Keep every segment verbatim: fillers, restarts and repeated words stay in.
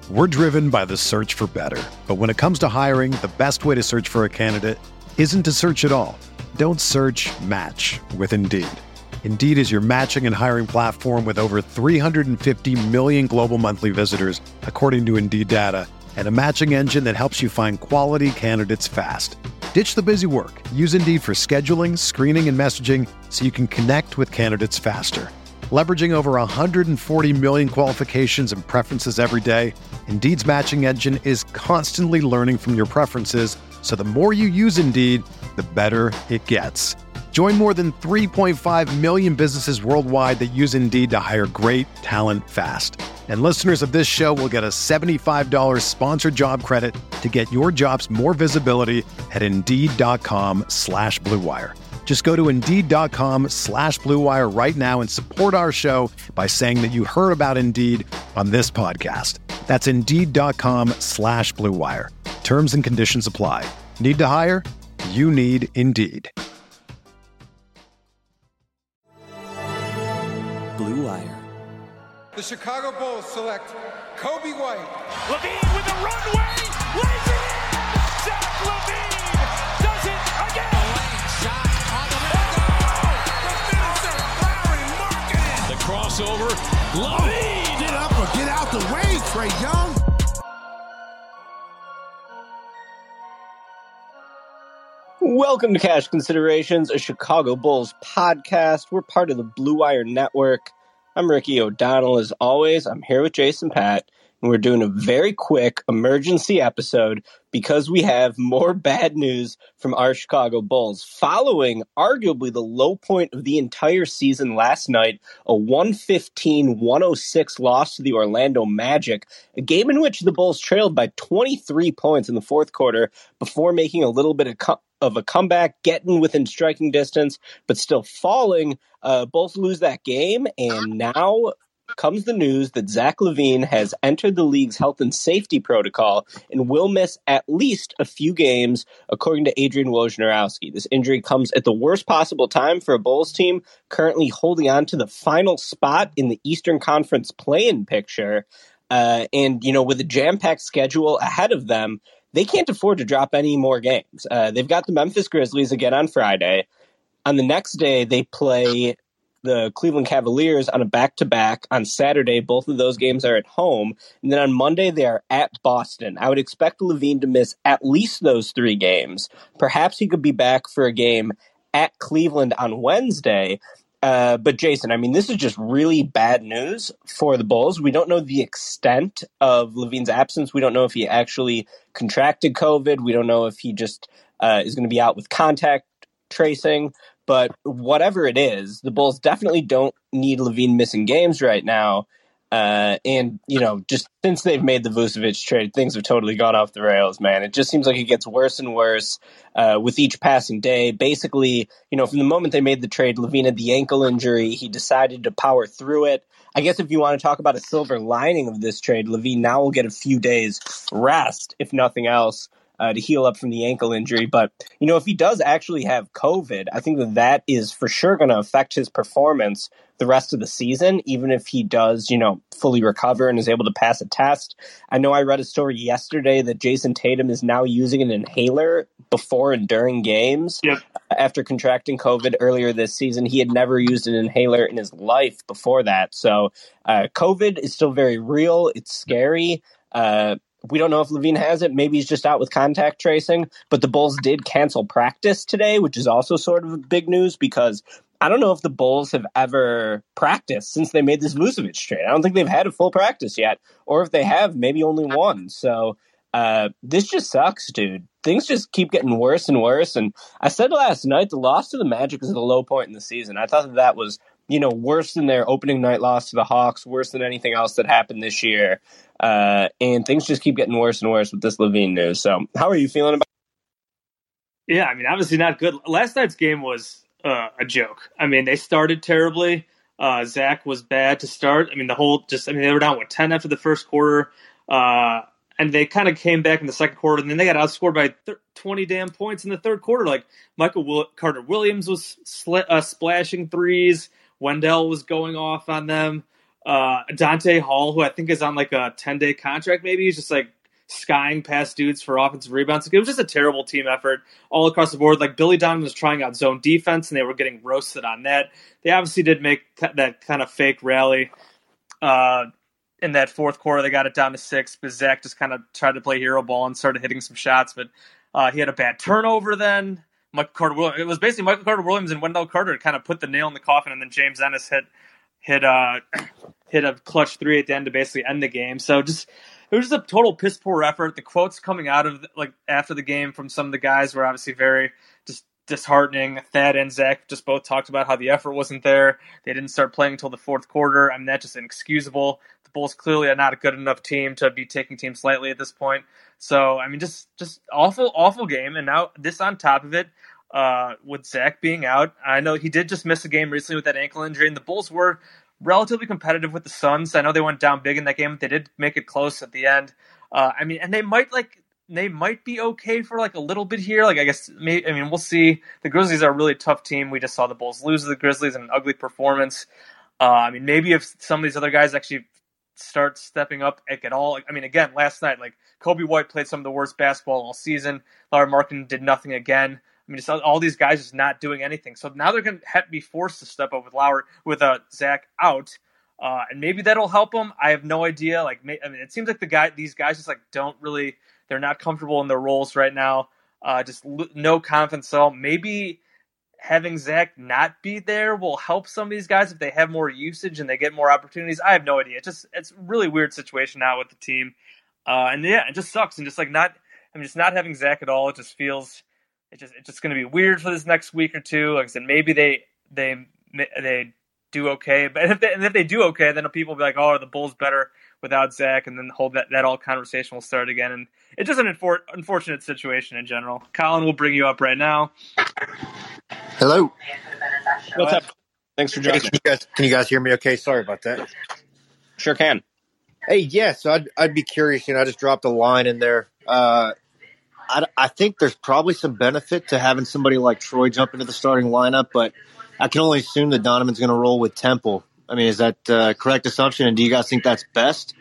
We're driven by the search for better. But when it comes to hiring, the best way to search for a candidate isn't to search at all. Don't search, match with Indeed. Indeed is your matching and hiring platform with over three hundred fifty million global monthly visitors, according to Indeed data, and a matching engine that helps you find quality candidates fast. Ditch the busy work. Use Indeed for scheduling, screening, and messaging so you can connect with candidates faster. Leveraging over one hundred forty million qualifications and preferences every day, Indeed's matching engine is constantly learning from your preferences, so the more you use Indeed, the better it gets. Join more than three point five million businesses worldwide that use Indeed to hire great talent fast. And listeners of this show will get a seventy-five dollars sponsored job credit to get your jobs more visibility at Indeed.com slash Blue Wire. Just go to Indeed.com slash Blue Wire right now and support our show by saying that you heard about Indeed on this podcast. That's Indeed.com slash Blue Wire. Terms and conditions apply. Need to hire? You need Indeed. Blue Wire. The Chicago Bulls select Kobe White. LaVine with a runway, lays it in! Zach LaVine does it again! The lane shot on the window! The finisher, Larry Markkinen! The crossover, LaVine! Get up or get out the way, Trae Young! Welcome to Cash Considerations, a Chicago Bulls podcast. We're part of the Blue Wire Network. I'm Ricky O'Donnell. As always, I'm here with Jason Patt, and we're doing a very quick emergency episode because we have more bad news from our Chicago Bulls. Following arguably the low point of the entire season last night, a one fifteen to one oh six loss to the Orlando Magic, a game in which the Bulls trailed by twenty-three points in the fourth quarter before making a little bit of co- of a comeback, getting within striking distance, but still falling. Uh, Bulls lose that game, and now comes the news that Zach LaVine has entered the league's health and safety protocol and will miss at least a few games, according to Adrian Wojnarowski. This injury comes at the worst possible time for a Bulls team currently holding on to the final spot in the Eastern Conference play-in picture. Uh, and, you know, with a jam-packed schedule ahead of them, they can't afford to drop any more games. Uh, they've got the Memphis Grizzlies again on Friday. On the next day, they play the Cleveland Cavaliers on a back-to-back. On Saturday, both of those games are at home. And then on Monday, they are at Boston. I would expect LaVine to miss at least those three games. Perhaps he could be back for a game at Cleveland on Wednesday. Uh, but Jason, I mean, this is just really bad news for the Bulls. We don't know the extent of LaVine's absence. We don't know if he actually contracted COVID. We don't know if he just uh, is going to be out with contact tracing. But whatever it is, the Bulls definitely don't need LaVine missing games right now. Uh, and, you know, just since they've made the Vucevic trade, things have totally gone off the rails, man. It just seems like it gets worse and worse uh, with each passing day. Basically, you know, from the moment they made the trade, LaVine had the ankle injury. He decided to power through it. I guess if you want to talk about a silver lining of this trade, LaVine now will get a few days rest, if nothing else, Uh, to heal up from the ankle injury. But, you know, if he does actually have COVID, I think that that is for sure going to affect his performance the rest of the season, even if he does, you know, fully recover and is able to pass a test. I know I read a story yesterday that Jason Tatum is now using an inhaler before and during games. Yep. After contracting COVID earlier this season. He had never used an inhaler in his life before that. So uh, COVID is still very real. It's scary. Uh, We don't know if LaVine has it. Maybe he's just out with contact tracing. But the Bulls did cancel practice today, which is also sort of big news because I don't know if the Bulls have ever practiced since they made this Vucevic trade. I don't think they've had a full practice yet. Or if they have, maybe only one. So uh, this just sucks, dude. Things just keep getting worse and worse. And I said last night, the loss to the Magic is at a low point in the season. I thought that that was, you know, worse than their opening night loss to the Hawks, worse than anything else that happened this year. Uh, and things just keep getting worse and worse with this LaVine news. So how are you feeling about it? Yeah, I mean, obviously not good. Last night's game was uh, a joke. I mean, they started terribly. Uh, Zach was bad to start. I mean, the whole just, I mean, they were down, what, ten after the first quarter. Uh, and they kind of came back in the second quarter, and then they got outscored by twenty damn points in the third quarter. Like, Michael Will- Carter-Williams was sl- uh, splashing threes. Wendell was going off on them. Uh, Dante Hall, who I think is on like a ten-day contract maybe, he's just like skying past dudes for offensive rebounds. Like, it was just a terrible team effort all across the board. Like, Billy Donovan was trying out zone defense, and they were getting roasted on that. They obviously did make that kind of fake rally uh, in that fourth quarter. They got it down to six, but Zach just kind of tried to play hero ball and started hitting some shots, but uh, he had a bad turnover then. Michael Carter, it was basically Michael Carter Williams and Wendell Carter kind of put the nail in the coffin, and then James Ennis hit hit uh hit a clutch three at the end to basically end the game. So just it was just a total piss poor effort. The quotes coming out of like after the game from some of the guys were obviously very just disheartening. Thad and Zach just both talked about how the effort wasn't there. They didn't start playing until the fourth quarter. I mean, that's just inexcusable. The Bulls clearly are not a good enough team to be taking teams lightly at this point. So I mean, just just awful, awful game. And now this on top of it. Uh, with Zach being out, I know he did just miss a game recently with that ankle injury, and the Bulls were relatively competitive with the Suns. I know they went down big in that game, but they did make it close at the end. Uh, I mean, and they might like they might be okay for like a little bit here. Like I guess, maybe, I mean, we'll see. The Grizzlies are a really tough team. We just saw the Bulls lose to the Grizzlies in an ugly performance. Uh, I mean, maybe if some of these other guys actually start stepping up at all. I mean, again, last night, like Kobe White played some of the worst basketball all season. Lauri Markkanen did nothing again. I mean, just all these guys just not doing anything. So now they're going to be forced to step up with Lauer, with uh, Zach out, uh, and maybe that'll help them. I have no idea. Like, I mean, it seems like the guy, these guys just like don't really, they're not comfortable in their roles right now. Uh, just l- no confidence at all. Maybe having Zach not be there will help some of these guys if they have more usage and they get more opportunities. I have no idea. It's just it's a really weird situation now with the team, uh, and yeah, it just sucks. And just like not, I mean, just not having Zach at all, it just feels. It just it's just going to be weird for this next week or two. Like I said, maybe they they they do okay, but if they, and if they do okay, then people will be like, "Oh, are the Bulls better without Zach?" And then the whole that that all conversation will start again. And it's just an infor- unfortunate situation in general. Colin will bring you up right now. Hello. What's up? Thanks for joining. Hey, can you guys can you guys hear me? Okay, sorry about that. Sure can. Hey, yeah. So I'd I'd be curious. You know, I just dropped a line in there. Uh, I, I think there's probably some benefit to having somebody like Troy jump into the starting lineup, but I can only assume that Donovan's going to roll with Temple. I mean, is that a correct assumption? And do you guys think that's best?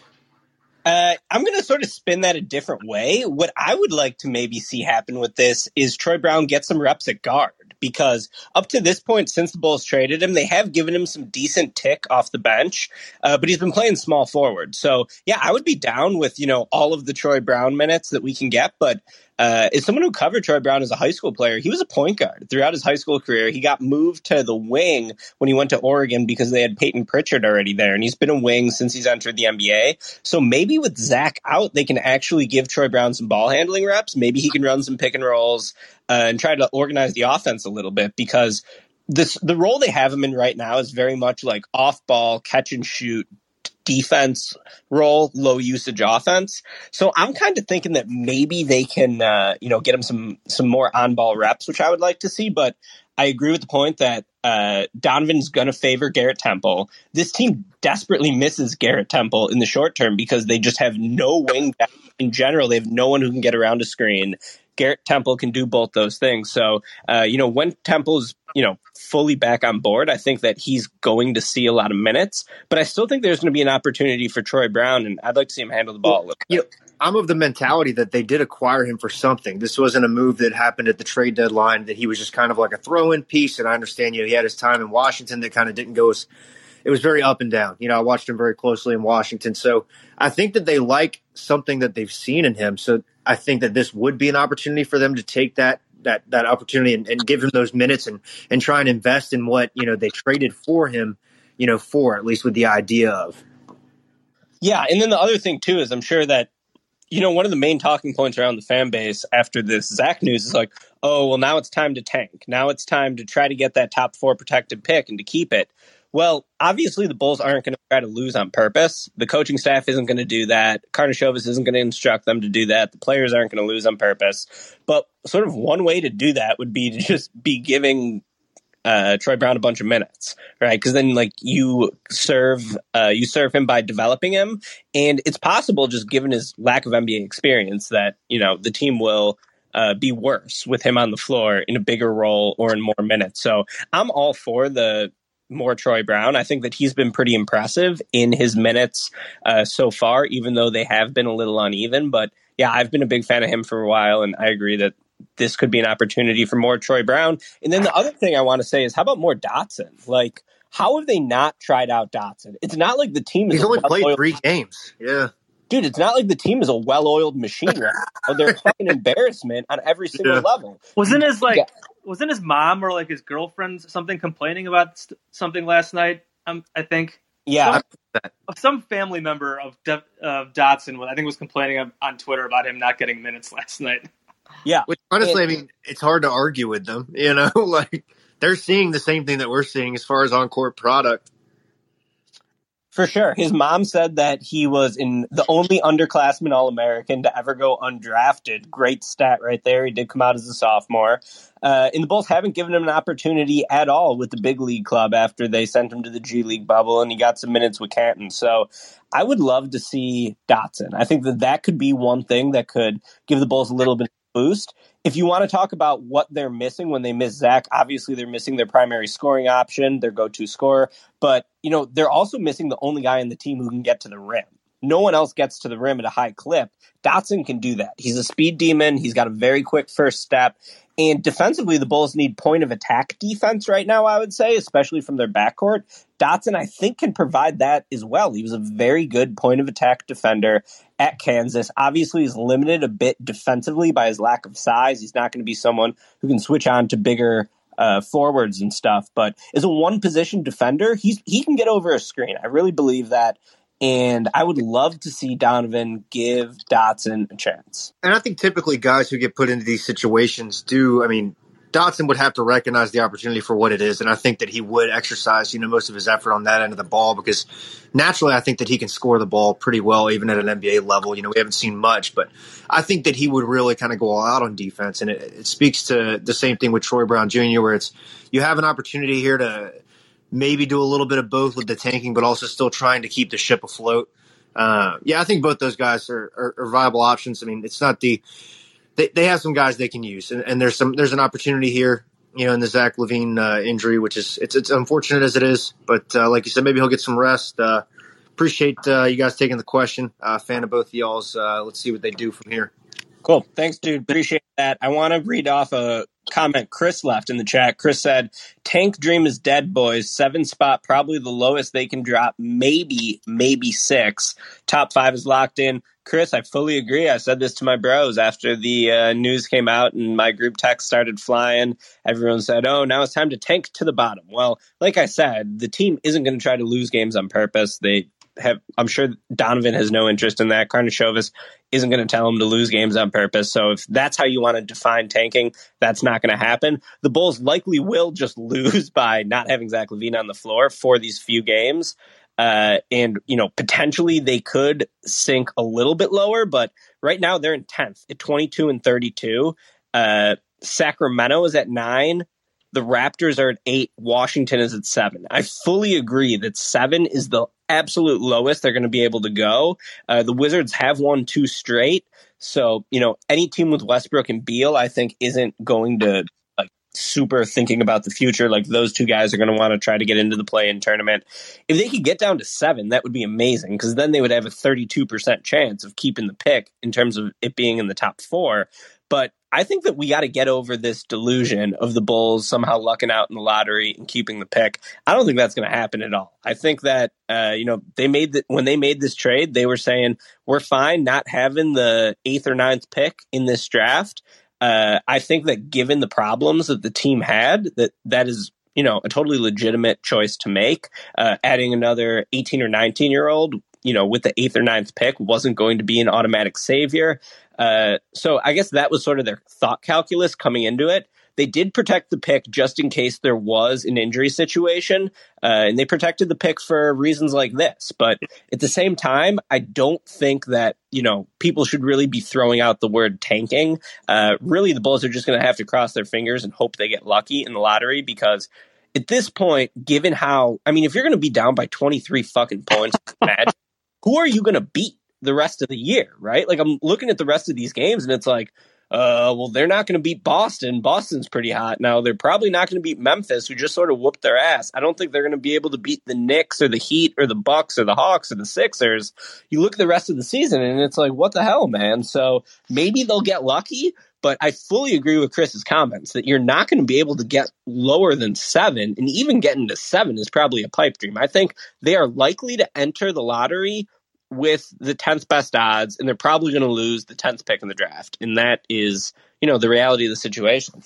Uh, I'm going to sort of spin that a different way. What I would like to maybe see happen with this is Troy Brown get some reps at guard, because up to this point, since the Bulls traded him, they have given him some decent tick off the bench, uh, but he's been playing small forward. So, yeah, I would be down with, you know, all of the Troy Brown minutes that we can get, but Uh, as someone who covered Troy Brown as a high school player, he was a point guard throughout his high school career. He got moved to the wing when he went to Oregon because they had Peyton Pritchard already there, and he's been a wing since he's entered the N B A. So maybe with Zach out, they can actually give Troy Brown some ball handling reps. Maybe he can run some pick and rolls uh, and try to organize the offense a little bit, because this the role they have him in right now is very much like off-ball, catch and shoot, defense role, low usage offense. So I'm kind of thinking that maybe they can, uh, you know, get him some some more on ball reps, which I would like to see. But I agree with the point that uh, Donovan's going to favor Garrett Temple. This team desperately misses Garrett Temple in the short term because they just have no wing depth in general. They have no one who can get around a screen. Garrett Temple can do both those things. So, uh, you know, when Temple's, you know, fully back on board, I think that he's going to see a lot of minutes. But I still think there's going to be an opportunity for Troy Brown, and I'd like to see him handle the ball a little bit. You know, I'm of the mentality that they did acquire him for something. This wasn't a move that happened at the trade deadline, that he was just kind of like a throw-in piece. And I understand, you know, he had his time in Washington that kind of didn't go as – it was very up and down. You know, I watched him very closely in Washington. So I think that they like something that they've seen in him. So I think that this would be an opportunity for them to take that that that opportunity and, and give him those minutes and and try and invest in what, you know, they traded for him, you know, for, at least with the idea of. Yeah, and then the other thing, too, is I'm sure that, you know, one of the main talking points around the fan base after this Zach news is like, oh, well, now it's time to tank. Now it's time to try to get that top four protected pick and to keep it. Well, obviously the Bulls aren't going to try to lose on purpose. The coaching staff isn't going to do that. Karnisovas isn't going to instruct them to do that. The players aren't going to lose on purpose. But sort of one way to do that would be to just be giving uh, Troy Brown a bunch of minutes, right? Because then, like, you serve uh, you serve him by developing him, and it's possible, just given his lack of N B A experience, that, you know, the team will uh, be worse with him on the floor in a bigger role or in more minutes. So I'm all for the more Troy Brown. I think that he's been pretty impressive in his minutes uh, so far, even though they have been a little uneven. But yeah, I've been a big fan of him for a while, and I agree that this could be an opportunity for more Troy Brown. And then the other thing I want to say is, how about more Dotson? Like, how have they not tried out Dotson? It's not like the team is He's only played well-oiled- three games. Yeah. Dude, it's not like the team is a well-oiled machine right now. They're playing embarrassment on every single Yeah. level. Wasn't his like Yeah. wasn't his mom or like his girlfriend something complaining about st- something last night? Um, I think Yeah. some, some family member of De- of Dotson, I think, was complaining on Twitter about him not getting minutes last night. Yeah. Which honestly, And- I mean, it's hard to argue with them. You know, like they're seeing the same thing that we're seeing as far as on-court product. For sure. His mom said that he was in the only underclassman All-American to ever go undrafted. Great stat right there. He did come out as a sophomore. Uh, and the Bulls haven't given him an opportunity at all with the big league club after they sent him to the G League bubble, and he got some minutes with Canton. So I would love to see Dotson. I think that that could be one thing that could give the Bulls a little bit of a boost. If you want to talk about what they're missing when they miss Zach, obviously they're missing their primary scoring option, their go-to scorer. But, you know, they're also missing the only guy on the team who can get to the rim. No one else gets to the rim at a high clip. Dotson can do that. He's a speed demon. He's got a very quick first step. And defensively, the Bulls need point of attack defense right now, I would say, especially from their backcourt. Dotson, I think, can provide that as well. He was a very good point of attack defender at Kansas. Obviously, he's limited a bit defensively by his lack of size. He's not going to be someone who can switch on to bigger uh, forwards and stuff. But as a one-position defender, he's he can get over a screen. I really believe that. And I would love to see Donovan give Dotson a chance. And I think typically guys who get put into these situations do, I mean, Dotson would have to recognize the opportunity for what it is. And I think that he would exercise, you know, most of his effort on that end of the ball because naturally I think that he can score the ball pretty well, even at an N B A level. You know, we haven't seen much, but I think that he would really kind of go all out on defense. And it, it speaks to the same thing with Troy Brown Junior, where it's you have an opportunity here to maybe do a little bit of both with the tanking, but also still trying to keep the ship afloat. Uh, yeah, I think both those guys are, are, are viable options. I mean, it's not the they, they have some guys they can use, and, and there's some there's an opportunity here, you know, in the Zach LaVine uh, injury, which is it's it's unfortunate as it is, but uh, like you said, maybe he'll get some rest. Uh, appreciate uh, you guys taking the question. Uh, fan of both of y'all's. Uh, let's see what they do from here. Cool. Thanks, dude. Appreciate that. I want to read off a comment Chris left in the chat. Chris said, tank dream is dead, boys. Seven spot, probably the lowest they can drop. Maybe, maybe six. Top five is locked in. Chris, I fully agree. I said this to my bros after the uh, news came out and my group text started flying. Everyone said, oh, now it's time to tank to the bottom. Well, like I said, the team isn't going to try to lose games on purpose. They have, I'm sure Donovan has no interest in that. Karnisovas isn't going to tell him to lose games on purpose. So if that's how you want to define tanking, that's not going to happen. The Bulls likely will just lose by not having Zach LaVine on the floor for these few games. Uh, and, you know, potentially they could sink a little bit lower, but right now they're in tenth at twenty-two and thirty-two. Uh, Sacramento is at nine. The Raptors are at eight. Washington is at seven. I fully agree that seven is the absolute lowest they're going to be able to go. Uh, the Wizards have won two straight. So, you know, any team with Westbrook and Beal, I think, isn't going to like super thinking about the future. Like those two guys are going to want to try to get into the play-in tournament. If they could get down to seven, that would be amazing because then they would have a thirty-two percent chance of keeping the pick in terms of it being in the top four. But I think that we got to get over this delusion of the Bulls somehow lucking out in the lottery and keeping the pick. I don't think that's going to happen at all. I think that, uh, you know, they made the, when they made this trade, they were saying, we're fine not having the eighth or ninth pick in this draft. Uh, I think that given the problems that the team had, that that is, you know, a totally legitimate choice to make. Uh, adding another eighteen or nineteen year old, you know, with the eighth or ninth pick wasn't going to be an automatic savior. Uh, so I guess that was sort of their thought calculus coming into it. They did protect the pick just in case there was an injury situation, uh, and they protected the pick for reasons like this. But at the same time, I don't think that, you know, people should really be throwing out the word tanking. Uh, really, the Bulls are just going to have to cross their fingers and hope they get lucky in the lottery because at this point, given how, I mean, if you're going to be down by twenty-three fucking points, imagine, who are you going to beat the rest of the year, right? Like I'm looking at the rest of these games and it's like, uh, well, they're not going to beat Boston. Boston's pretty hot. Now, they're probably not going to beat Memphis, who just sort of whooped their ass. I don't think they're going to be able to beat the Knicks or the Heat or the Bucks or the Hawks or the Sixers. You look at the rest of the season, and it's like, what the hell, man? So maybe they'll get lucky, but I fully agree with Chris's comments that you're not going to be able to get lower than seven, and even getting to seven is probably a pipe dream. I think they are likely to enter the lottery with the tenth best odds, and they're probably going to lose the tenth pick in the draft. And that is, you know, the reality of the situation.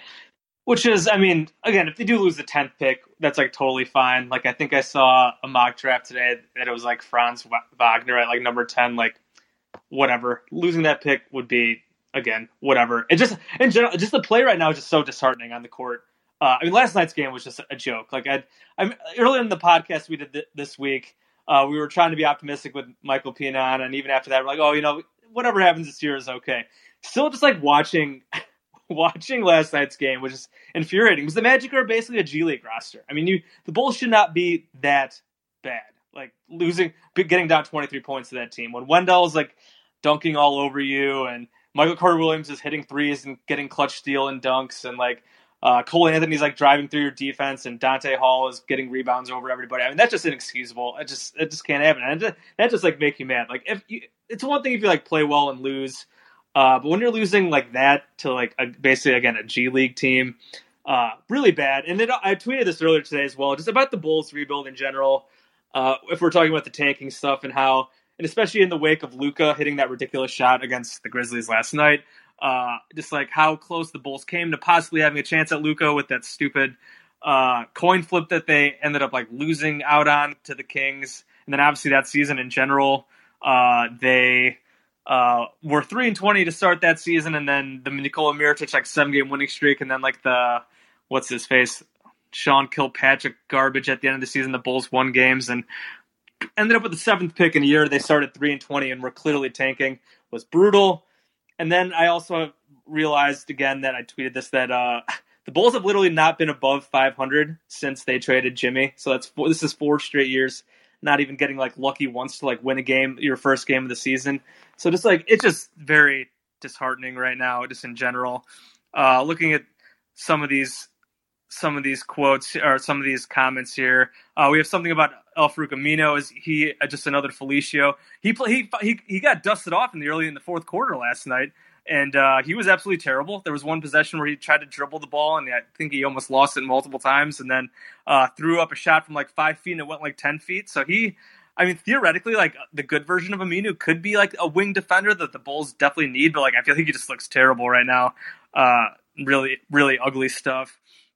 Which is, I mean, again, if they do lose the tenth pick, that's like totally fine. Like, I think I saw a mock draft today that it was like Franz Wagner at like number ten, like whatever. Losing that pick would be, again, whatever. It just, in general, just the play right now is just so disheartening on the court. Uh, I mean, last night's game was just a joke. Like, I, I earlier in the podcast we did th- this week, Uh, we were trying to be optimistic with Michael Pinon, and even after that, we're like, oh, you know, whatever happens this year is okay. Still just like watching watching last night's game, which is infuriating, because the Magic are basically a G League roster. I mean, you the Bulls should not be that bad. Like, losing, getting down twenty-three points to that team. When Wendell's like dunking all over you, and Michael Carter-Williams is hitting threes and getting clutch steal and dunks, and like, Uh, Cole Anthony's like driving through your defense, and Dante Hall is getting rebounds over everybody. I mean, that's just inexcusable. It just it just can't happen. And just, that just like make you mad. Like, if you, it's one thing if you like play well and lose, uh, but when you're losing like that to like a, basically again a G League team, uh, really bad. And then I tweeted this earlier today as well, just about the Bulls rebuild in general. Uh, if we're talking about the tanking stuff and how, and especially in the wake of Luka hitting that ridiculous shot against the Grizzlies last night. Uh, just like how close the Bulls came to possibly having a chance at Luka with that stupid uh, coin flip that they ended up like losing out on to the Kings. And then obviously that season in general, uh, they uh, were three and twenty to start that season. And then the Nikola Mirotic like seven game winning streak. And then like the, what's his face? Sean Kilpatrick garbage at the end of the season. The Bulls won games and ended up with the seventh pick in a year. They started three and twenty and were clearly tanking. It was brutal. And then I also realized again that I tweeted this, that uh, the Bulls have literally not been above five hundred since they traded Jimmy. So that's four, this is four straight years, not even getting like lucky once to like win a game, your first game of the season. So just like, it's just very disheartening right now, just in general. Uh, looking at some of these, some of these quotes or some of these comments here, uh, we have something about Al-Farouq Amino. Is he uh, just another Felicio? He, play, he he he got dusted off in the early in the fourth quarter last night, and uh, he was absolutely terrible. There was one possession where he tried to dribble the ball, and I think he almost lost it multiple times, and then uh, threw up a shot from like five feet and it went like ten feet. So he, I mean, theoretically, like the good version of Aminu could be like a wing defender that the Bulls definitely need, but like I feel like he just looks terrible right now. Uh, really, really ugly stuff.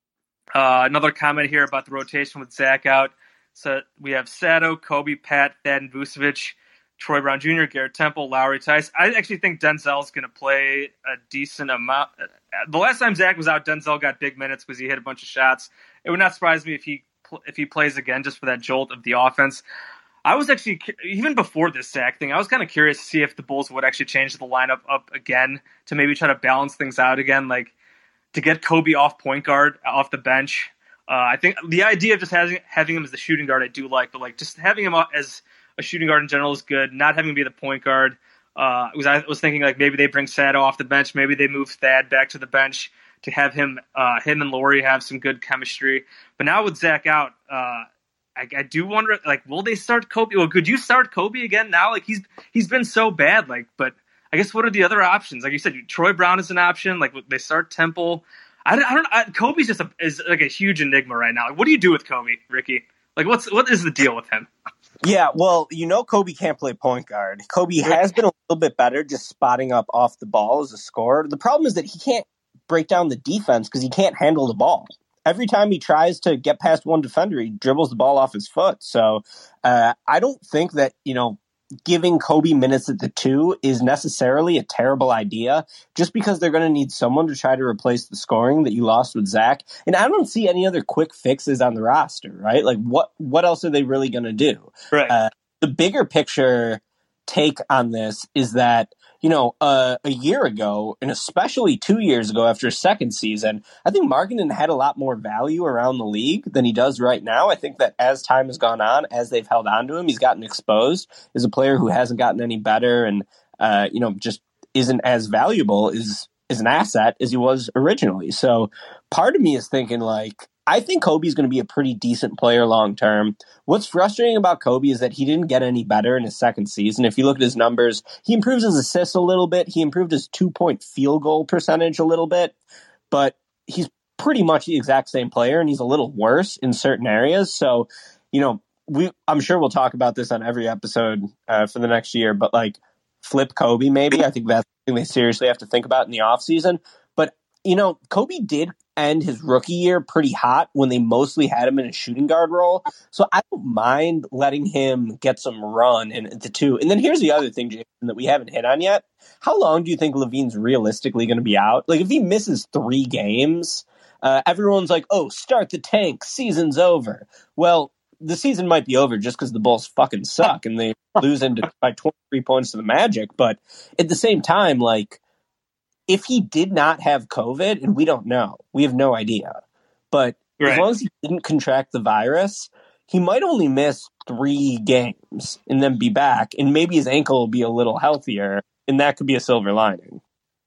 Uh, another comment here about the rotation with Zach out. So we have Sato, Kobe, Pat, Thad, and Vucevic, Troy Brown Junior, Garrett Temple, Lowry, Tice. I actually think Denzel's going to play a decent amount. The last time Zach was out, Denzel got big minutes because he hit a bunch of shots. It would not surprise me if he if he plays again just for that jolt of the offense. I was actually, even before this Zach thing, I was kind of curious to see if the Bulls would actually change the lineup up again to maybe try to balance things out again, like to get Kobe off point guard, off the bench. Uh, I think the idea of just having having him as the shooting guard I do like, but like just having him as a shooting guard in general is good. Not having him be the point guard. Uh, was I was thinking like maybe they bring Sato off the bench, maybe they move Thad back to the bench to have him uh, him and Laurie have some good chemistry. But now with Zach out, uh, I, I do wonder like will they start Kobe? Well, could you start Kobe again now? Like he's he's been so bad. Like, but I guess what are the other options? Like you said, Troy Brown is an option. Like they start Temple. I don't. I don't I, Kobe's just a, is like a huge enigma right now. Like, what do you do with Kobe, Ricky? Like, what's what is the deal with him? Yeah, well, you know, Kobe can't play point guard. Kobe has been a little bit better just spotting up off the ball as a scorer. The problem is that he can't break down the defense because he can't handle the ball. Every time he tries to get past one defender, he dribbles the ball off his foot. So uh, I don't think that, you know, giving Kobe minutes at the two is necessarily a terrible idea just because they're going to need someone to try to replace the scoring that you lost with Zach. And I don't see any other quick fixes on the roster, right? Like what, what else are they really going to do? Right. Uh, the bigger picture take on this is that, you know, uh, a year ago, and especially two years ago after his second season, I think Markkanen had a lot more value around the league than he does right now. I think that as time has gone on, as they've held on to him, he's gotten exposed as a player who hasn't gotten any better and, uh, you know, just isn't as valuable as as an asset as he was originally. So part of me is thinking, like, I think Kobe's going to be a pretty decent player long term. What's frustrating about Kobe is that he didn't get any better in his second season. If you look at his numbers, he improves his assists a little bit. He improved his two-point field goal percentage a little bit, but he's pretty much the exact same player, and he's a little worse in certain areas. So, you know, we I'm sure we'll talk about this on every episode uh, for the next year, but like flip Kobe maybe. I think that's something they seriously have to think about in the offseason. But, you know, Kobe did end his rookie year pretty hot when they mostly had him in a shooting guard role. So I don't mind letting him get some run in the two. And then here's the other thing, Jason, that we haven't hit on yet. How long do you think LaVine's realistically going to be out? Like, if he misses three games, uh, everyone's like, oh, start the tank, season's over. Well, the season might be over just because the Bulls fucking suck and they lose into by twenty-three points to the Magic. But at the same time, like, if he did not have COVID, and we don't know, we have no idea, but right. as long as he didn't contract the virus, he might only miss three games and then be back, and maybe his ankle will be a little healthier, and that could be a silver lining.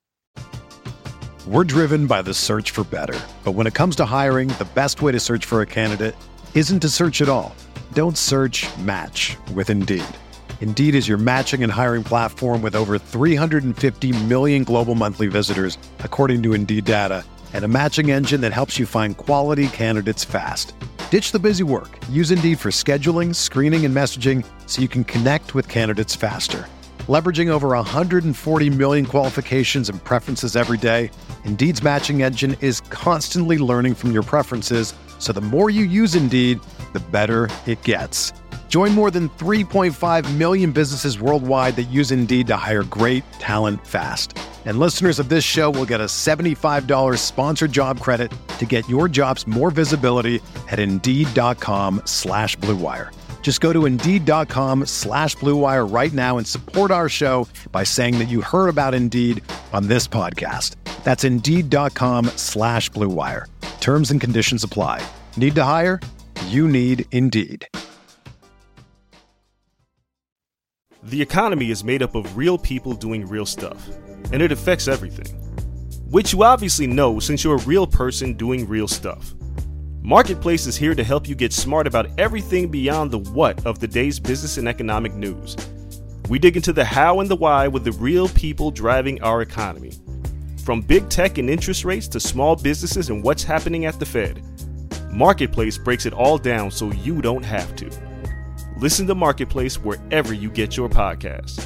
We're driven by the search for better, but when it comes to hiring, the best way to search for a candidate isn't to search at all. Don't search, match with Indeed. Indeed is your matching and hiring platform with over three hundred fifty million global monthly visitors, according to Indeed data, and a matching engine that helps you find quality candidates fast. Ditch the busy work. Use Indeed for scheduling, screening, and messaging so you can connect with candidates faster. Leveraging over one hundred forty million qualifications and preferences every day, Indeed's matching engine is constantly learning from your preferences, so the more you use Indeed, the better it gets. Join more than three point five million businesses worldwide that use Indeed to hire great talent fast. And listeners of this show will get a seventy-five dollars sponsored job credit to get your jobs more visibility at Indeed.com slash Blue Wire. Just go to Indeed.com slash Blue Wire right now and support our show by saying that you heard about Indeed on this podcast. That's Indeed.com slash Blue Wire. Terms and conditions apply. Need to hire? You need Indeed. The economy is made up of real people doing real stuff, and it affects everything. Which you obviously know since you're a real person doing real stuff. Marketplace is here to help you get smart about everything beyond the what of the day's business and economic news. We dig into the how and the why with the real people driving our economy. From big tech and interest rates to small businesses and what's happening at the Fed. Marketplace breaks it all down so you don't have to. Listen to Marketplace wherever you get your podcasts.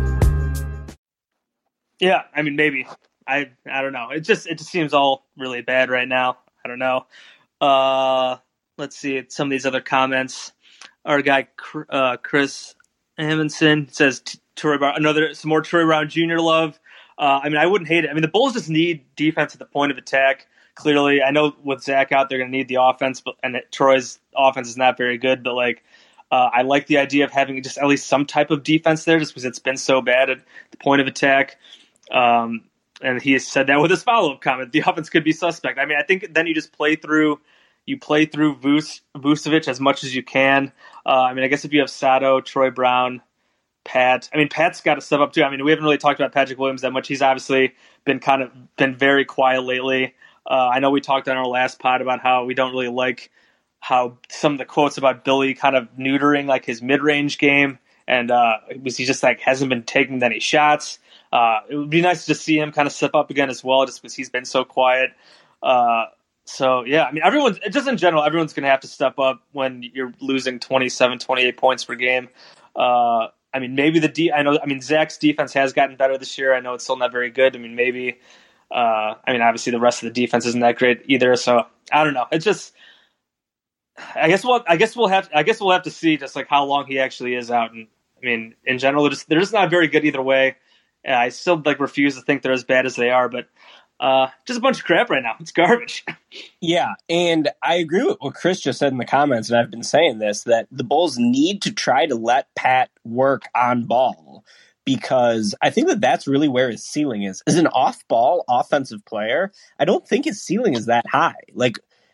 Yeah, I mean, maybe. I I don't know. It just it just seems all really bad right now. I don't know. Uh, let's see some of these other comments. Our guy uh, Chris Amundsen says Troy Brown, another some more Troy Brown Junior love. Uh, I mean, I wouldn't hate it. I mean, the Bulls just need defense at the point of attack. Clearly, I know with Zach out, they're going to need the offense, but and it, Troy's offense is not very good. But like, uh, I like the idea of having just at least some type of defense there, just because it's been so bad at the point of attack. Um, and he has said that with his follow-up comment. The offense could be suspect. I mean, I think then you just play through, you play through Vus, Vucevic as much as you can. Uh, I mean, I guess if you have Sato, Troy Brown, Pat. I mean, Pat's got to step up too. I mean, we haven't really talked about Patrick Williams that much. He's obviously been kind of been very quiet lately. Uh, I know we talked on our last pod about how we don't really like how some of the quotes about Billy kind of neutering like his mid-range game, and uh, was he just like hasn't been taking any shots. Uh, it would be nice to just see him kind of step up again as well, just because he's been so quiet. Uh, so yeah, I mean, everyone's just in general, everyone's going to have to step up when you're losing twenty-seven, twenty-eight points per game. Uh, I mean, maybe the D. I know. I mean, Zach's defense has gotten better this year. I know it's still not very good. I mean, maybe. Uh, I mean, obviously the rest of the defense isn't that great either. So I don't know. It's just, I guess we'll, I guess we'll have, I guess we'll have to see just like how long he actually is out. And I mean, in general, they're just, they're just not very good either way. And I still like refuse to think they're as bad as they are, but uh, just a bunch of crap right now. It's garbage. Yeah, and I agree with what Chris just said in the comments, and I've been saying this, that the Bulls need to try to let Pat work on ball, because I think that that's really where his ceiling is. As an off-ball offensive player, I don't think his ceiling is that high. Like,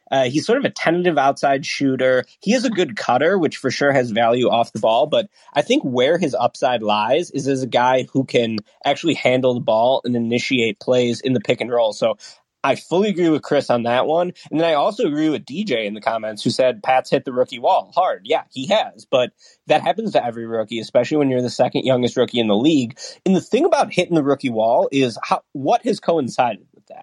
Uh, he's sort of a tentative outside shooter. He is a good cutter, which for sure has value off the ball. But I think where his upside lies is as a guy who can actually handle the ball and initiate plays in the pick and roll. So I fully agree with Chris on that one. And then I also agree with D J in the comments who said Pat's hit the rookie wall hard. Yeah, he has. But that happens to every rookie, especially when you're the second youngest rookie in the league. And the thing about hitting the rookie wall is how, what has coincided with that.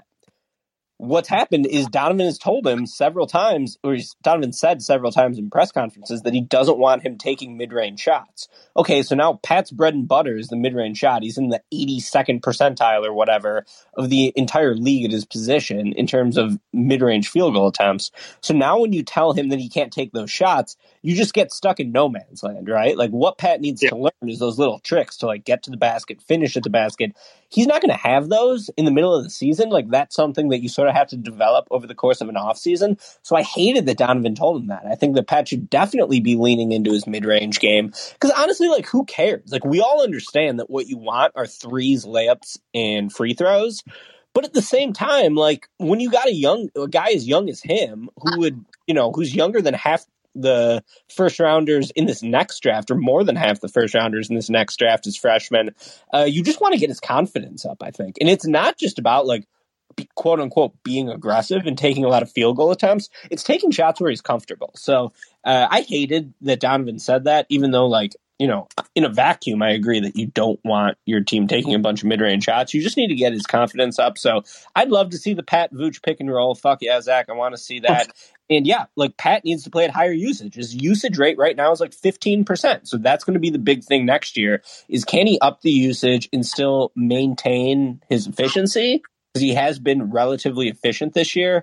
What's happened is Donovan has told him several times, or he's, Donovan said several times in press conferences that he doesn't want him taking mid-range shots. Okay, so now Pat's bread and butter is the mid-range shot. He's in the eighty-second percentile or whatever of the entire league at his position in terms of mid-range field goal attempts. So now when you tell him that he can't take those shots, you just get stuck in no man's land, right? Like what Pat needs yeah. to learn is those little tricks to like get to the basket, finish at the basket. He's not going to have those in the middle of the season. Like that's something that you sort of have to develop over the course of an offseason. So I hated that Donovan told him that. I think that Pat should definitely be leaning into his mid-range game because honestly, like who cares? Like we all understand that what you want are threes, layups, and free throws. But at the same time, like when you got a young a guy as young as him who would, you know, who's younger than half the first rounders in this next draft, or more than half the first rounders in this next draft as freshmen, uh, you just want to get his confidence up, I think. And it's not just about like, be, quote unquote, being aggressive and taking a lot of field goal attempts. It's taking shots where he's comfortable. So uh, I hated that Donovan said that, even though like, you know, in a vacuum, I agree that you don't want your team taking a bunch of mid-range shots. You just need to get his confidence up. So I'd love to see the Pat Vooch pick and roll. Fuck yeah, Zach. I want to see that. And yeah, like Pat needs to play at higher usage. His usage rate right now is like fifteen percent. So that's going to be the big thing next year is can he up the usage and still maintain his efficiency? Because he has been relatively efficient this year.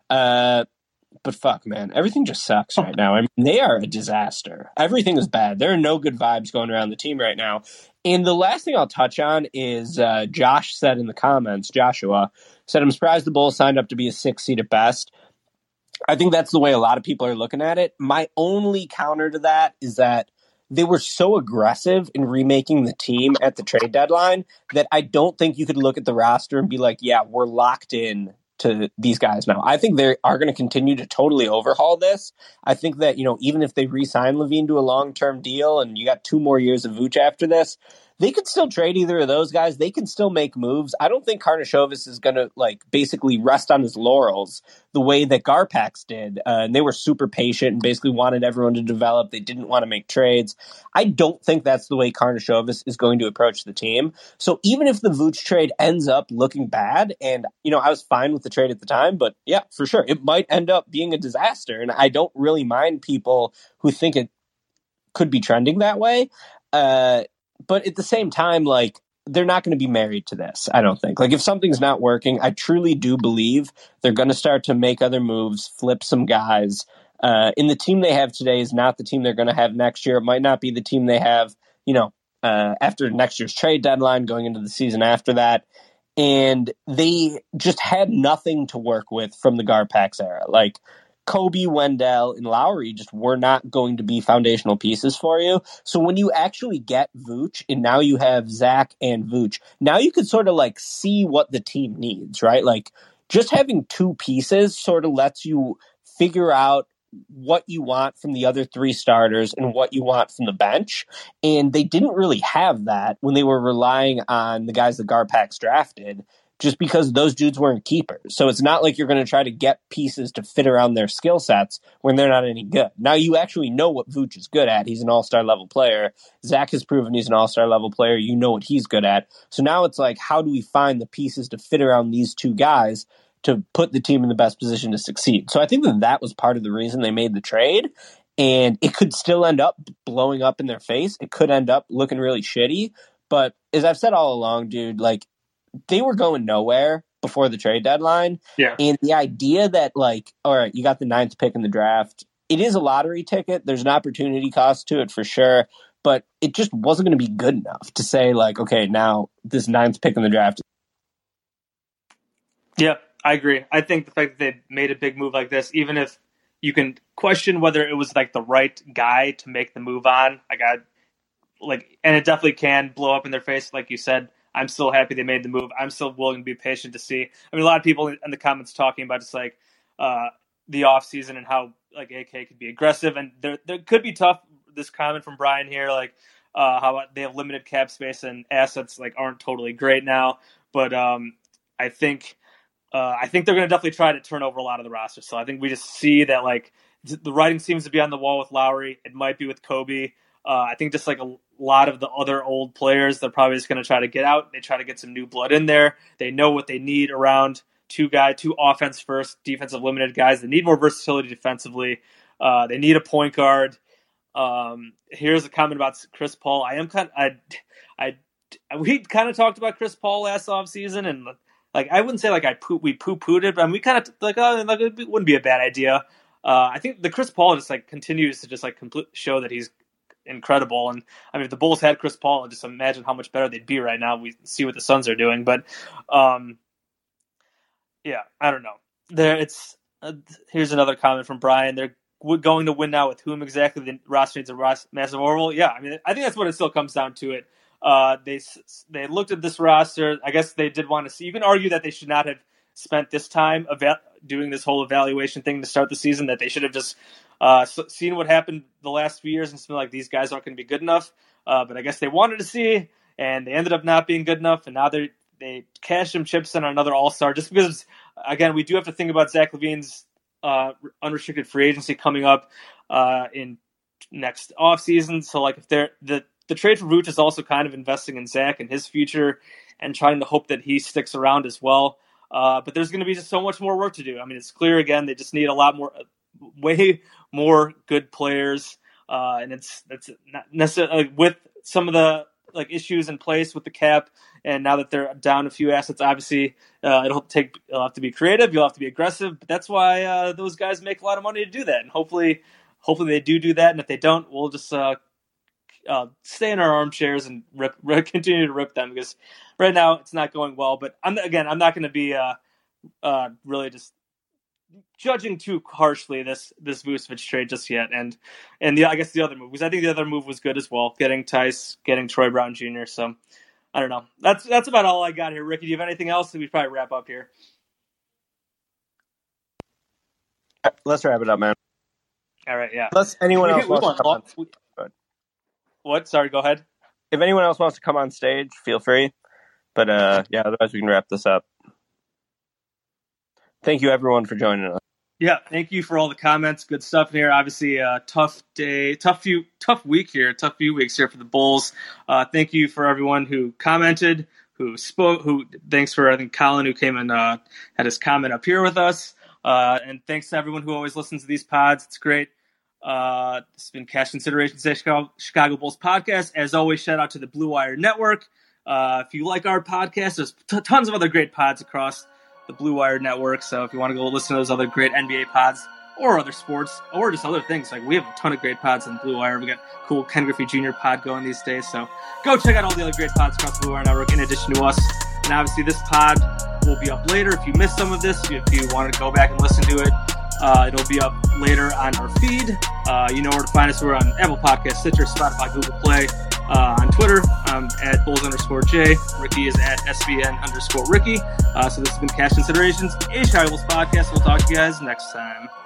Uh, But fuck, man, everything just sucks right now. I mean, they are a disaster. Everything is bad. There are no good vibes going around the team right now. And the last thing I'll touch on is uh, Josh said in the comments, Joshua said, I'm surprised the Bulls signed up to be a six seed at best. I think that's the way a lot of people are looking at it. My only counter to that is that they were so aggressive in remaking the team at the trade deadline that I don't think you could look at the roster and be like, yeah, we're locked in to these guys now. I think they are going to continue to totally overhaul this. I think that, you know, even if they re-sign Levine to a long-term deal and you got two more years of Vooch after this, they could still trade either of those guys. They can still make moves. I don't think Karnisovas is going to like basically rest on his laurels the way that Garpax did. Uh, and they were super patient and basically wanted everyone to develop. They didn't want to make trades. I don't think that's the way Karnisovas is going to approach the team. So even if the Vooch trade ends up looking bad, and, you know, I was fine with the trade at the time, but yeah, for sure, it might end up being a disaster. And I don't really mind people who think it could be trending that way. Uh, But at the same time, like, they're not going to be married to this, I don't think. Like, if something's not working, I truly do believe they're going to start to make other moves, flip some guys. Uh, and the team they have today is not the team they're going to have next year. It might not be the team they have, you know, uh, after next year's trade deadline, going into the season after that. And they just had nothing to work with from the Garpax era. Like, Kobe, Wendell, and Lowry just were not going to be foundational pieces for you. So when you actually get Vooch, and now you have Zach and Vooch, now you could sort of like see what the team needs, right? Like just having two pieces sort of lets you figure out what you want from the other three starters and what you want from the bench. And they didn't really have that when they were relying on the guys that Garpax drafted, just because those dudes weren't keepers. So it's not like you're going to try to get pieces to fit around their skill sets when they're not any good. Now you actually know what Vooch is good at. He's an all-star level player. Zach has proven he's an all-star level player. You know what he's good at. So now it's like, how do we find the pieces to fit around these two guys to put the team in the best position to succeed? So I think that that was part of the reason they made the trade. And it could still end up blowing up in their face. It could end up looking really shitty. But as I've said all along, dude, like, they were going nowhere before the trade deadline. Yeah. And the idea that, like, all right, you got the ninth pick in the draft. It is a lottery ticket. There's an opportunity cost to it for sure. But it just wasn't going to be good enough to say, like, okay, now this ninth pick in the draft. Yeah, I agree. I think the fact that they made a big move like this, even if you can question whether it was, like, the right guy to make the move on, I got, like, and it definitely can blow up in their face, like you said. I'm still happy they made the move. I'm still willing to be patient to see. I mean, a lot of people in the comments talking about just like, uh, the offseason and how like A K could be aggressive. And there there could be tough, this comment from Brian here, like uh, how they have limited cap space and assets like aren't totally great now. But um, I think uh, I think they're going to definitely try to turn over a lot of the roster. So I think we just see that like the writing seems to be on the wall with Lowry. It might be with Kobe. Uh, I think just like a lot of the other old players, they're probably just going to try to get out. They try to get some new blood in there. They know what they need around two guy, two offense first, defensive limited guys. They need more versatility defensively. Uh, they need a point guard. Um, here's a comment about Chris Paul. I am kind of, I, I, we kind of talked about Chris Paul last offseason, and like I wouldn't say like I poo, we poo pooed it, but I mean, we kind of like oh, like it wouldn't be a bad idea. Uh, I think the Chris Paul just like continues to just like complete show that he's incredible. And I mean, if the Bulls had Chris Paul, just imagine how much better they'd be right now. We see what the Suns are doing, but um, yeah, I don't know. There, it's uh, here's another comment from Brian. They're going to win now with whom exactly? The roster needs a ros- massive overhaul. Yeah, I mean, I think that's what it still comes down to. It. Uh, they they looked at this roster. I guess they did want to see. You can argue that they should not have spent this time eva- doing this whole evaluation thing to start the season. That they should have just Uh, so, seeing what happened the last few years and been like, these guys aren't going to be good enough. Uh, but I guess they wanted to see, and they ended up not being good enough. And now they they cashed some chips in on another all-star just because, again, we do have to think about Zach LaVine's uh, unrestricted free agency coming up uh, in next offseason. So like if they're the, the trade for Vooch is also kind of investing in Zach and his future and trying to hope that he sticks around as well. Uh, but there's going to be just so much more work to do. I mean, it's clear, again, they just need a lot more way more good players, uh, and it's that's not necessarily like, with some of the like issues in place with the cap, and now that they're down a few assets, obviously uh, it'll take it'll have to be creative, you'll have to be aggressive, but that's why uh, those guys make a lot of money to do that, and hopefully, hopefully they do do that, and if they don't, we'll just uh, uh, stay in our armchairs and rip, rip, continue to rip them because right now it's not going well. But I'm again, I'm not going to be uh, uh, really just judging too harshly this this Vucevic trade just yet, and and the I guess the other move, because I think the other move was good as well, getting Tice, getting Troy Brown Junior So I don't know. That's that's about all I got here. Ricky, do you have anything else? We probably wrap up here. Let's wrap it up, man. All right, yeah. Unless anyone else we, wants to come we, on. What? Sorry, go ahead. If anyone else wants to come on stage, feel free. But uh, yeah, otherwise we can wrap this up. Thank you, everyone, for joining us. Yeah, thank you for all the comments. Good stuff in here. Obviously, a uh, tough day, tough few, tough week here, tough few weeks here for the Bulls. Uh, thank you for everyone who commented, who spoke, who thanks for I think Colin who came and uh, had his comment up here with us, uh, and thanks to everyone who always listens to these pods. It's great. Uh, this has been Cash Considerations, Chicago, Chicago Bulls podcast. As always, shout out to the Blue Wire Network. Uh, if you like our podcast, there's t- tons of other great pods across the Blue Wire Network. So if you want to go listen to those other great N B A pods or other sports or just other things, like we have a ton of great pods on Blue Wire. We got cool Ken Griffey Junior pod going these days. So go check out all the other great pods across the Blue Wire Network in addition to us. And obviously this pod will be up later. If you missed some of this, if you want to go back and listen to it, uh, it'll be up later on our feed. Uh, you know where to find us. We're on Apple Podcasts, Stitcher, Spotify, Google Play. Uh, on Twitter, I'm at Bulls underscore J. Ricky is at S B N underscore Ricky. Uh, so this has been Cash Considerations, a Chicago Bulls podcast. We'll talk to you guys next time.